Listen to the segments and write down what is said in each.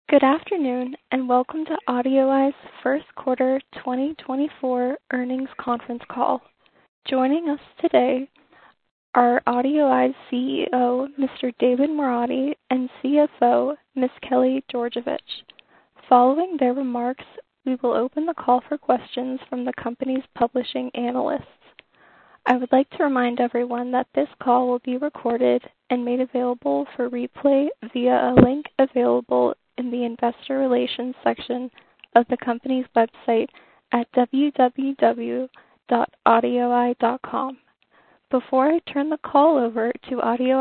Good afternoon, and welcome to AudioEye's first quarter 2024 earnings conference call. Joining us today are AudioEye's CEO, Mr. David Moradi, and CFO, Ms. Kelly Georgevich. Following their remarks, we will open the call for questions from the company's publishing analysts. I would like to remind everyone that this call will be recorded and made available for replay via a link available in the Investor Relations section of the company's website at www.audioeye.com. Before I turn the call over to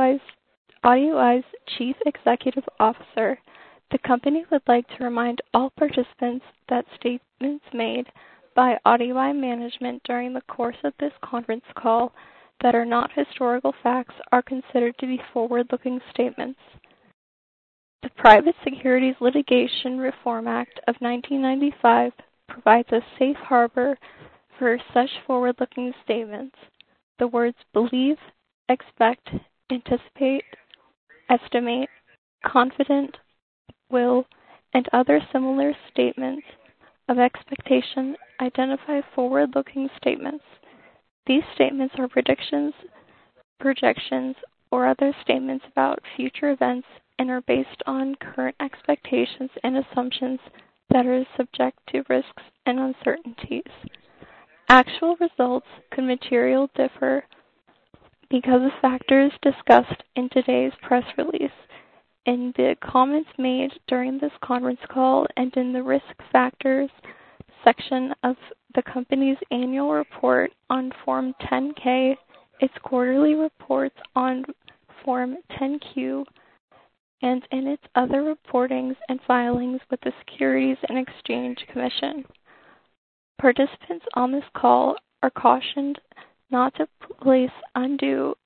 AudioEye's Chief Executive Officer, the company would like to remind all participants that statements made by AudioEye management during the course of this conference call that are not historical facts are considered to be forward-looking statements. The Private Securities Litigation Reform Act of 1995 provides a safe harbor for such forward-looking statements. The words believe, expect, anticipate, estimate, confident, will, and other similar statements of expectation identify forward-looking statements. These statements are predictions, projections, or other statements about future events and are based on current expectations and assumptions that are subject to risks and uncertainties. Actual results could materially differ because of factors discussed in today's press release, in the comments made during this conference call, and in the risk factors section of the company's annual report on Form 10-K, its quarterly reports on Form 10-Q, and in its other reportings and filings with the Securities and Exchange Commission. Participants on this call are cautioned not to place undue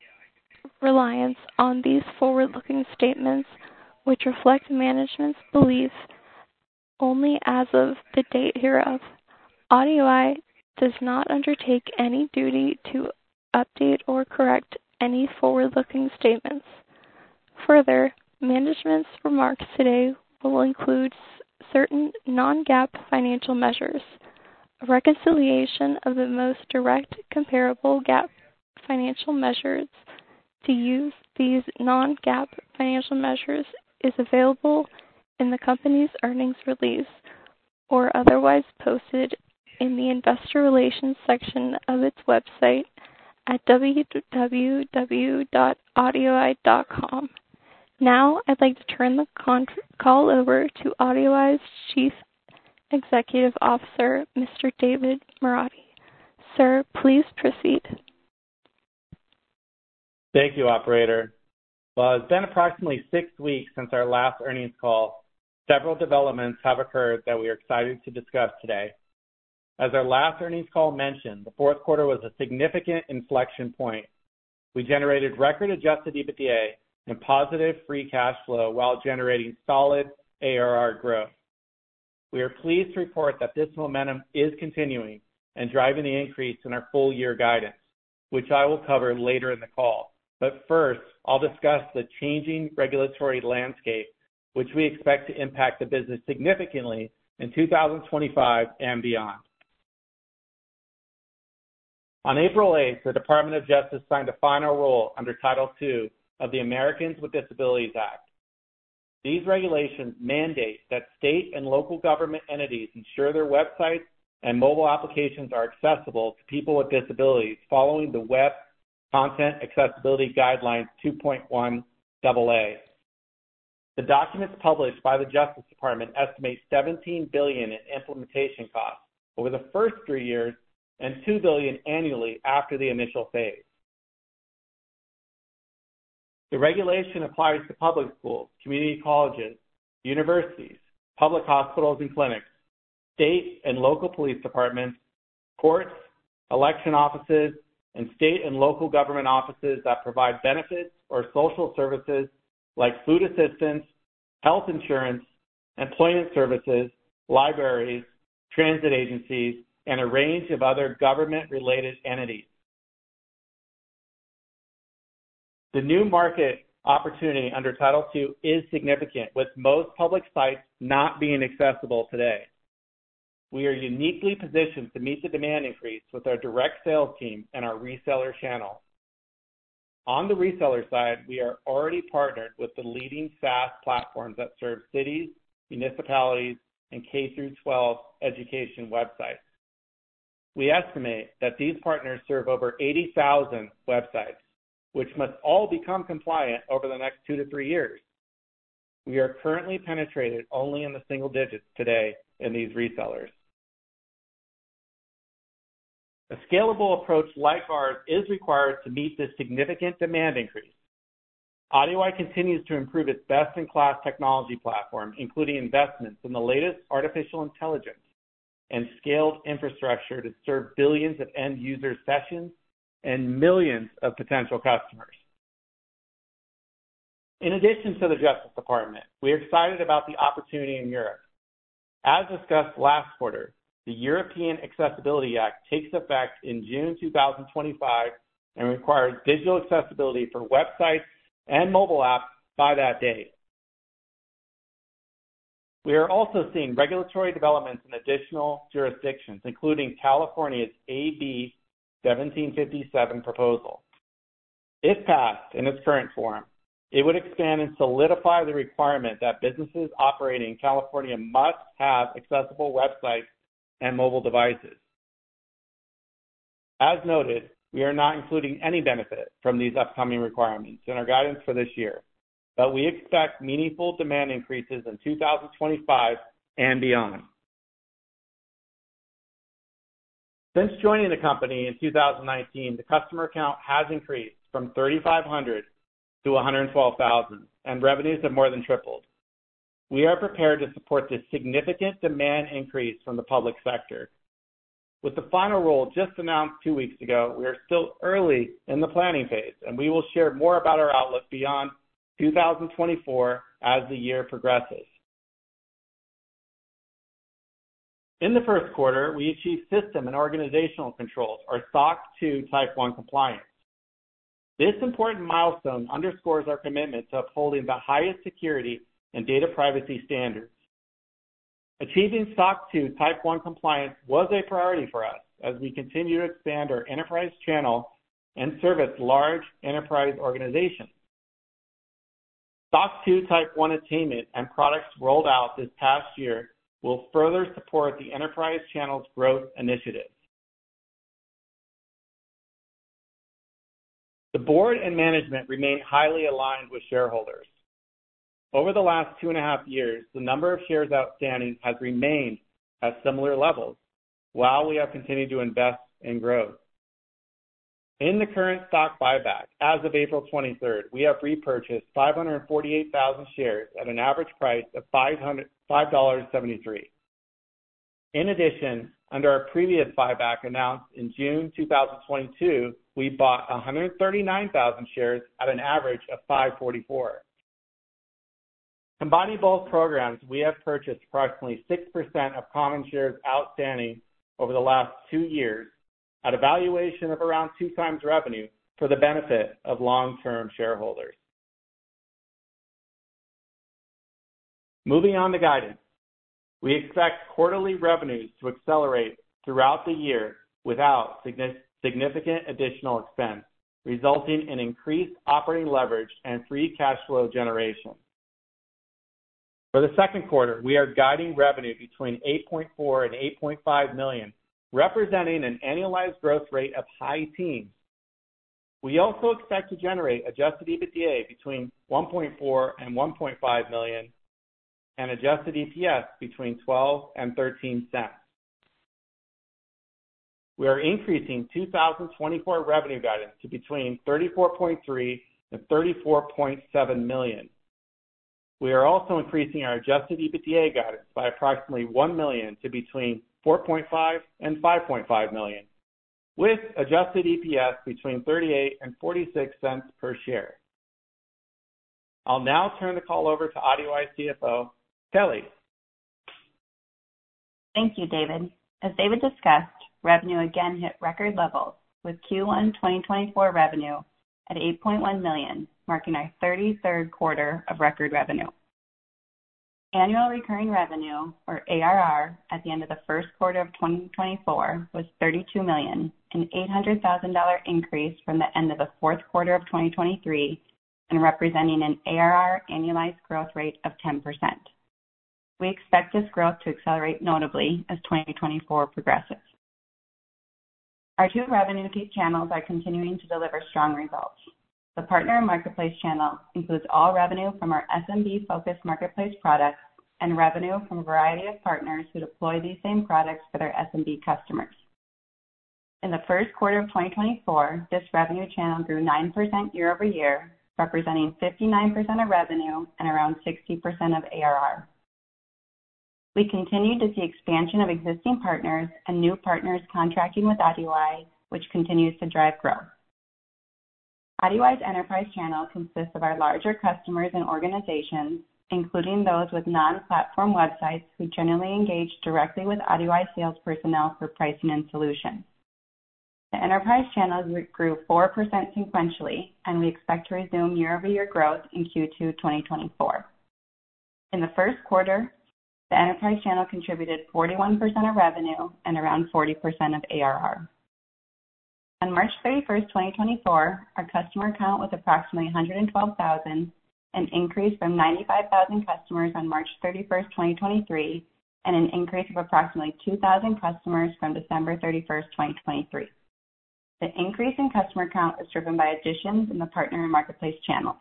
reliance on these forward-looking statements, which reflect management's beliefs only as of the date hereof. AudioEye does not undertake any duty to update or correct any forward-looking statements. Further, management's remarks today will include certain non-GAAP financial measures. A reconciliation of the most direct comparable GAAP financial measures to use these non-GAAP financial measures is available in the company's earnings release or otherwise posted in the Investor Relations section of its website at www.audioeye.com. Now, I'd like to turn the call over to AudioEye's Chief Executive Officer, Mr. David Moradi. Sir, please proceed. Thank you, Operator. Well, it's been approximately 6 weeks since our last earnings call. Several developments have occurred that we are excited to discuss today. As our last earnings call mentioned, the fourth quarter was a significant inflection point. We generated record adjusted EBITDA and positive free cash flow while generating solid ARR growth. We are pleased to report that this momentum is continuing and driving the increase in our full year guidance, which I will cover later in the call. But first, I'll discuss the changing regulatory landscape, which we expect to impact the business significantly in 2025 and beyond. On April 8th, the Department of Justice signed a final rule under Title II of the Americans with Disabilities Act. These regulations mandate that state and local government entities ensure their websites and mobile applications are accessible to people with disabilities following the Web Content Accessibility Guidelines 2.1 AA. The documents published by the Justice Department estimate $17 billion in implementation costs over the first 3 years and $2 billion annually after the initial phase. The regulation applies to public schools, community colleges, universities, public hospitals and clinics, state and local police departments, courts, election offices, and state and local government offices that provide benefits or social services like food assistance, health insurance, employment services, libraries, transit agencies, and a range of other government-related entities. The new market opportunity under Title II is significant, with most public sites not being accessible today. We are uniquely positioned to meet the demand increase with our direct sales team and our reseller channel. On the reseller side, we are already partnered with the leading SaaS platforms that serve cities, municipalities, and K-12 education websites. We estimate that these partners serve over 80,000 websites, which must all become compliant over the next 2 to 3 years. We are currently penetrated only in the single digits today in these resellers. A scalable approach like ours is required to meet this significant demand increase. AudioEye continues to improve its best-in-class technology platform, including investments in the latest artificial intelligence and scaled infrastructure to serve billions of end-user sessions and millions of potential customers. In addition to the Justice Department, we are excited about the opportunity in Europe. As discussed last quarter, the European Accessibility Act takes effect in June 2025 and requires digital accessibility for websites and mobile apps by that date. We are also seeing regulatory developments in additional jurisdictions, including California's AB 1757 proposal. If passed in its current form, it would expand and solidify the requirement that businesses operating in California must have accessible websites and mobile devices. As noted, we are not including any benefit from these upcoming requirements in our guidance for this year, but we expect meaningful demand increases in 2025 and beyond. Since joining the company in 2019, the customer count has increased from 3,500 to 112,000, and revenues have more than tripled. We are prepared to support this significant demand increase from the public sector. With the final rule just announced 2 weeks ago, we are still early in the planning phase, and we will share more about our outlook beyond 2024 as the year progresses. In the first quarter, we achieved system and organizational controls, or SOC 2 Type 1 compliance. This important milestone underscores our commitment to upholding the highest security and data privacy standards. Achieving SOC 2 Type 1 compliance was a priority for us as we continue to expand our enterprise channel and service large enterprise organizations. SOC 2 Type 1 attainment and products rolled out this past year will further support the enterprise channel's growth initiatives. The board and management remain highly aligned with shareholders. Over the last 2.5 years, the number of shares outstanding has remained at similar levels, while we have continued to invest in growth. In the current stock buyback, as of April 23rd, we have repurchased 548,000 shares at an average price of $5.73. In addition, under our previous buyback announced in June 2022, we bought 139,000 shares at an average of $5.44. Combining both programs, we have purchased approximately 6% of common shares outstanding over the last 2 years at a valuation of around 2 times revenue for the benefit of long-term shareholders. Moving on to guidance. We expect quarterly revenues to accelerate throughout the year without significant additional expense, resulting in increased operating leverage and free cash flow generation. For the second quarter, we are guiding revenue between $8.4 and $8.5 million, representing an annualized growth rate of high teens. We also expect to generate adjusted EBITDA between $1.4 and $1.5 million and adjusted EPS between 12 and 13 cents. We are increasing 2024 revenue guidance to between $34.3 and $34.7 million. We are also increasing our adjusted EBITDA guidance by approximately $1 million to between $4.5 and $5.5 million, with adjusted EPS between 38 and 46 cents per share. I'll now turn the call over to AudioEye CFO, Kelly. Thank you, David. As David discussed, revenue again hit record levels, with Q1 2024 revenue at $8.1 million, marking our 33rd quarter of record revenue. Annual recurring revenue, or ARR, at the end of the first quarter of 2024 was $32 million, an $800,000 increase from the end of the fourth quarter of 2023, and representing an ARR annualized growth rate of 10%. We expect this growth to accelerate notably as 2024 progresses. Our two revenue channels are continuing to deliver strong results. The partner and marketplace channel includes all revenue from our SMB-focused marketplace products and revenue from a variety of partners who deploy these same products for their SMB customers. In the first quarter of 2024, this revenue channel grew 9% year over year, representing 59% of revenue and around 60% of ARR. We continue to see expansion of existing partners and new partners contracting with AudioEye, which continues to drive growth. AudioEye's enterprise channel consists of our larger customers and organizations, including those with non-platform websites who generally engage directly with AudioEye sales personnel for pricing and solutions. The enterprise channel grew 4% sequentially, and we expect to resume year-over-year growth in Q2 2024. In the first quarter, the enterprise channel contributed 41% of revenue and around 40% of ARR. On March 31st, 2024, our customer count was approximately 112,000, an increase from 95,000 customers on March 31st, 2023, and an increase of approximately 2,000 customers from December 31st, 2023. The increase in customer count is driven by additions in the partner and marketplace channels.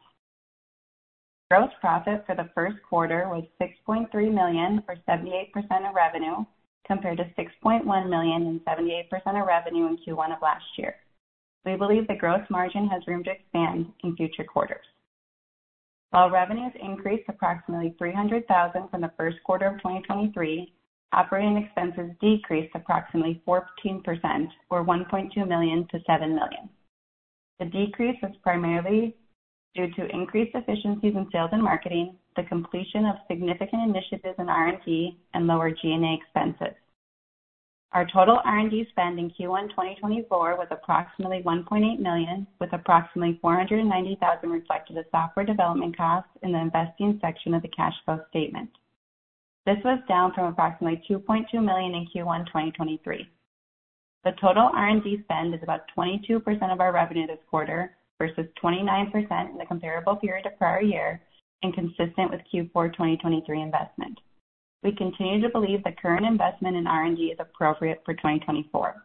Gross profit for the first quarter was $6.3 million, or 78% of revenue, compared to $6.1 million and 78% of revenue in Q1 of last year. We believe the gross margin has room to expand in future quarters. While revenues increased approximately $300,000 from the first quarter of 2023, operating expenses decreased approximately 14%, or $1.2 million to $7 million. The decrease was primarily due to increased efficiencies in sales and marketing, the completion of significant initiatives in R&D, and lower G&A expenses. Our total R&D spend in Q1 2024 was approximately $1.8 million, with approximately $490,000 reflected as software development costs in the investing section of the cash flow statement. This was down from approximately $2.2 million in Q1 2023. The total R&D spend is about 22% of our revenue this quarter versus 29% in the comparable period of prior year and consistent with Q4 2023 investment. We continue to believe the current investment in R&D is appropriate for 2024.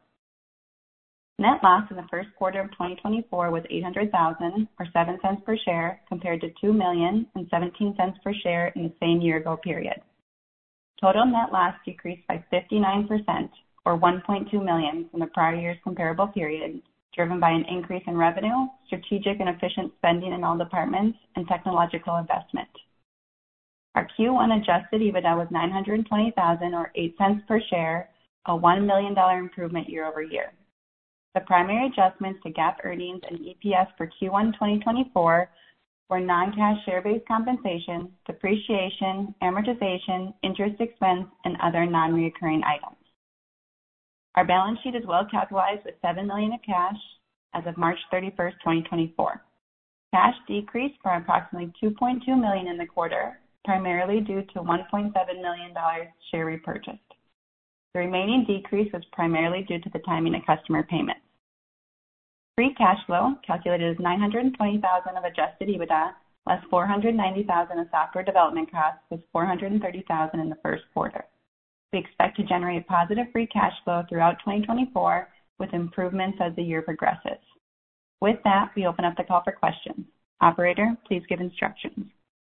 Net loss in the first quarter of 2024 was $800,000, or 7 cents per share, compared to $2 million and 17 cents per share in the same year-ago period. Total net loss decreased by 59%, or $1.2 million from the prior year's comparable period, driven by an increase in revenue, strategic and efficient spending in all departments, and technological investment. Our Q1 adjusted EBITDA was $920,000, or 8 cents per share, a $1 million improvement year over year. The primary adjustments to GAAP earnings and EPS for Q1 2024 were non-cash share-based compensation, depreciation, amortization, interest expense, and other non-recurring items. Our balance sheet is well capitalized with $7 million of cash as of March 31st, 2024. Cash decreased by approximately $2.2 million in the quarter, primarily due to $1.7 million share repurchased. The remaining decrease was primarily due to the timing of customer payments. Free cash flow, calculated as $920,000 of adjusted EBITDA, less $490,000 of software development costs, was $430,000 in the first quarter. We expect to generate positive free cash flow throughout 2024 with improvements as the year progresses. With that, we open up the call for questions. Operator, please give instructions.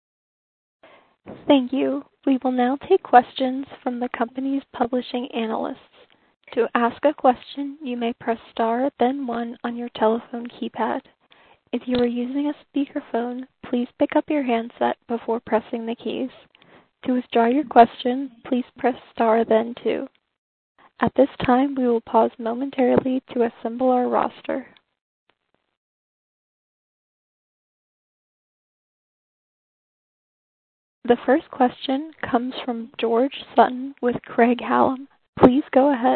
Thank you. We will now take questions from the company's publishing analysts. To ask a question, you may press star, then 1 on your telephone keypad. If you are using a speakerphone, please pick up your handset before pressing the keys. To withdraw your question, please press star, then 2. At this time, we will pause momentarily to assemble our roster. The first question comes from George Sutton with Craig-Hallum. Please go ahead.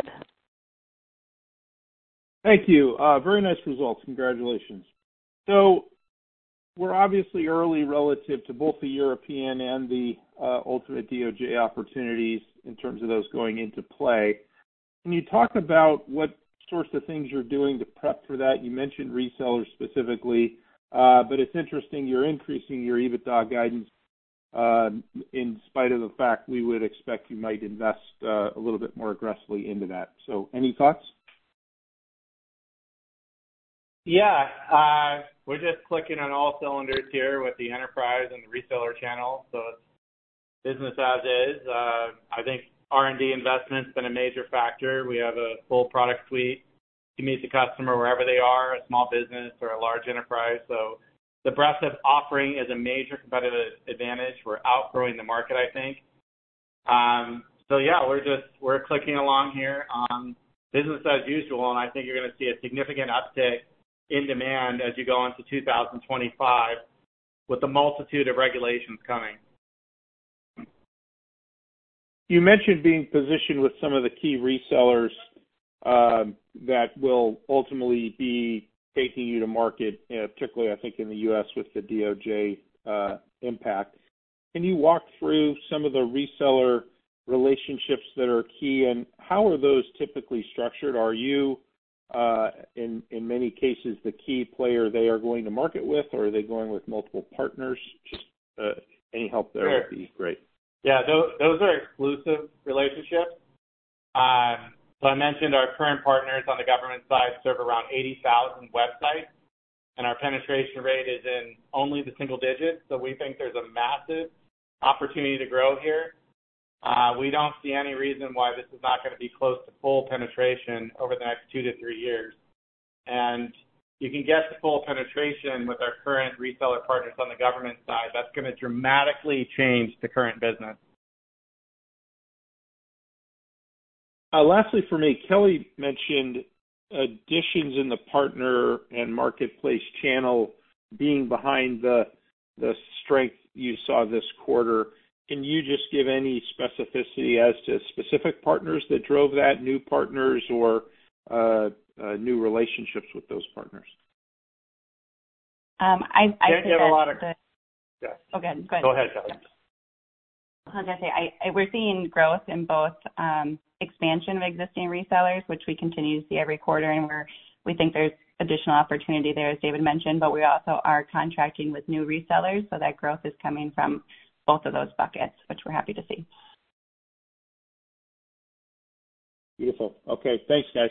Thank you. Very nice results. Congratulations. So we're obviously early relative to both the European and the ultimate DOJ opportunities in terms of those going into play. Can you talk about what sorts of things you're doing to prep for that? You mentioned resellers specifically, but it's interesting you're increasing your EBITDA guidance in spite of the fact we would expect you might invest a little bit more aggressively into that. So any thoughts? Yeah, we're just clicking on all cylinders here with the enterprise and the reseller channel, so it's business as is. I think R&D investment's been a major factor. We have a full product suite to meet the customer wherever they are, a small business or a large enterprise. So the breadth of offering is a major competitive advantage. We're outgrowing the market, I think. So yeah, we're clicking along here on business as usual, and I think you're going to see a significant uptick in demand as you go into 2025 with the multitude of regulations coming. You mentioned being positioned with some of the key resellers that will ultimately be taking you to market, particularly I think in the U.S. with the DOJ impact. Can you walk through some of the reseller relationships that are key, and how are those typically structured? Are you, in many cases, the key player they are going to market with, or are they going with multiple partners? Just any help there would be great. Yeah, those are exclusive relationships. So I mentioned our current partners on the government side serve around 80,000 websites, and our penetration rate is in only the single digits. So we think there's a massive opportunity to grow here. We don't see any reason why this is not going to be close to full penetration over the next 2 to 3 years. And you can get to full penetration with our current reseller partners on the government side. That's going to dramatically change the current business. Lastly for me, Kelly mentioned additions in the partner and marketplace channel being behind the strength you saw this quarter. Can you just give any specificity as to specific partners that drove that, new partners, or new relationships with those partners? I think you have a lot of. Yeah. Okay, go ahead. Go ahead, Kelly. I was going to say, we're seeing growth in both expansion of existing resellers, which we continue to see every quarter, and we think there's additional opportunity there, as David mentioned, but we also are contracting with new resellers, so that growth is coming from both of those buckets, which we're happy to see. Beautiful. Okay, thanks, guys.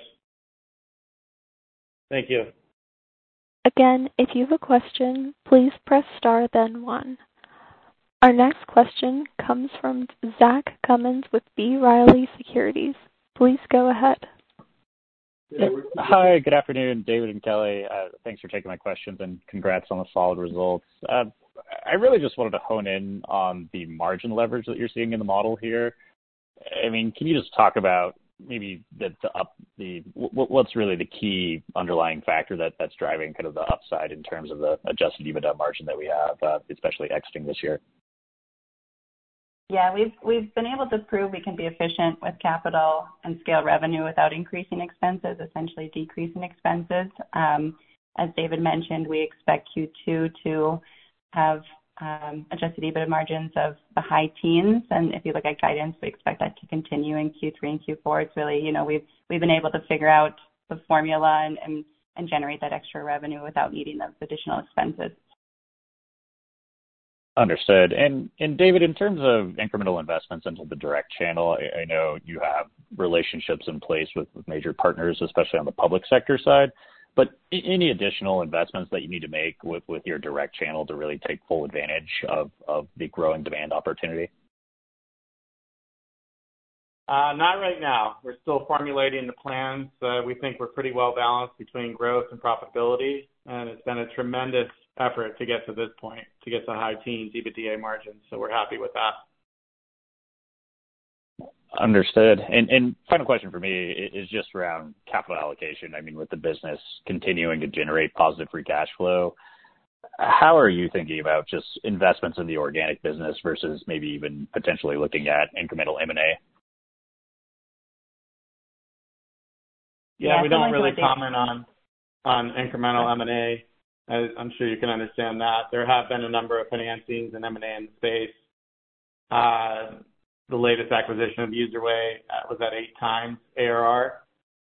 Thank you. Again, if you have a question, please press star then one. Our next question comes from Zach Cummins with B. Riley Securities. Please go ahead. Hi, good afternoon, David and Kelly. Thanks for taking my questions and congrats on the solid results. I really just wanted to hone in on the margin leverage that you're seeing in the model here. I mean, can you just talk about maybe what's really the key underlying factor that's driving kind of the upside in terms of the adjusted EBITDA margin that we have, especially exiting this year? Yeah, we've been able to prove we can be efficient with capital and scale revenue without increasing expenses, essentially decreasing expenses. As David mentioned, we expect Q2 to have adjusted EBITDA margins of the high teens, and if you look at guidance, we expect that to continue in Q3 and Q4. It's really, we've been able to figure out the formula and generate that extra revenue without needing those additional expenses. Understood. And David, in terms of incremental investments into the direct channel, I know you have relationships in place with major partners, especially on the public sector side, but any additional investments that you need to make with your direct channel to really take full advantage of the growing demand opportunity? Not right now. We're still formulating the plans. We think we're pretty well balanced between growth and profitability, and it's been a tremendous effort to get to this point, to get to high teens EBITDA margins. So we're happy with that. Understood. And final question for me is just around capital allocation. I mean, with the business continuing to generate positive free cash flow, how are you thinking about just investments in the organic business versus maybe even potentially looking at incremental M&A? Yeah, we don't really comment on incremental M&A. I'm sure you can understand that. There have been a number of financings and M&A in the space. The latest acquisition of UserWay was at 8x ARR.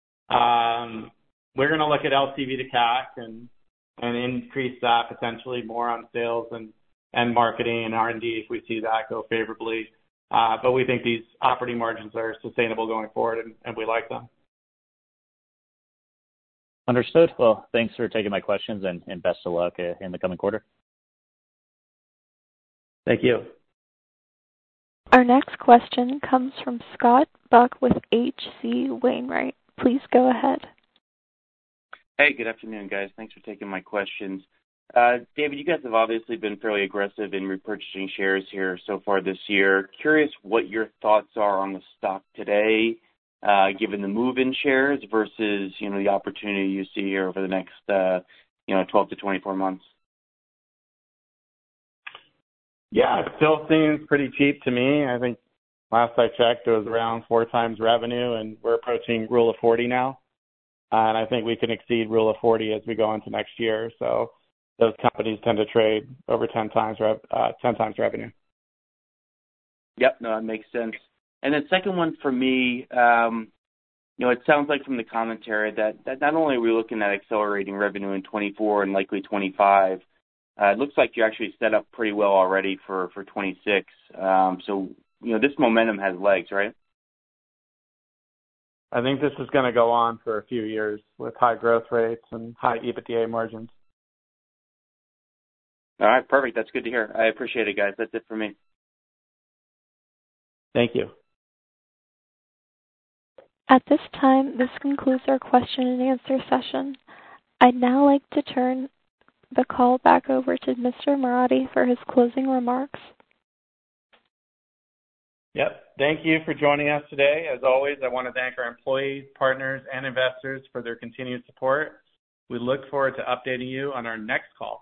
We're going to look at LTV to CAC and increase that potentially more on sales and marketing and R&D if we see that go favorably. But we think these operating margins are sustainable going forward, and we like them. Understood. Well, thanks for taking my questions, and best of luck in the coming quarter. Thank you. Our next question comes from Scott Buck with H.C. Wainwright. Please go ahead. Hey, good afternoon, guys. Thanks for taking my questions. David, you guys have obviously been fairly aggressive in repurchasing shares here so far this year. Curious what your thoughts are on the stock today, given the move in shares versus, the opportunity you see here over the next, 12 to 24 months. Yeah, it still seems pretty cheap to me. I think last I checked, it was around 4x revenue, and we're approaching Rule of 40 now. And I think we can exceed Rule of 40 as we go into next year. So those companies tend to trade over 10x revenue. Yep, no, that makes sense. And then second one for me, it sounds like from the commentary that not only are we looking at accelerating revenue in 24 and likely 25, it looks like you're actually set up pretty well already for 26. So, this momentum has legs, right? I think this is going to go on for a few years with high growth rates and high EBITDA margins. All right, perfect. That's good to hear. I appreciate it, guys. That's it for me. Thank you. At this time, this concludes our question and answer session. I'd now like to turn the call back over to Mr. Moradi for his closing remarks. Yep. Thank you for joining us today. As always, I want to thank our employees, partners, and investors for their continued support. We look forward to updating you on our next call.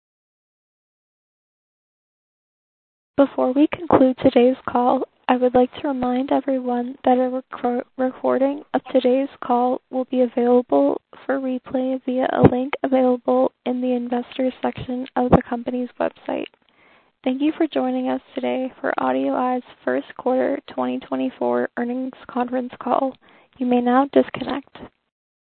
Before we conclude today's call, I would like to remind everyone that a recording of today's call will be available for replay via a link available in the Investors section of the company's website. Thank you for joining us today for AudioEye's first quarter 2024 earnings conference call. You may now disconnect.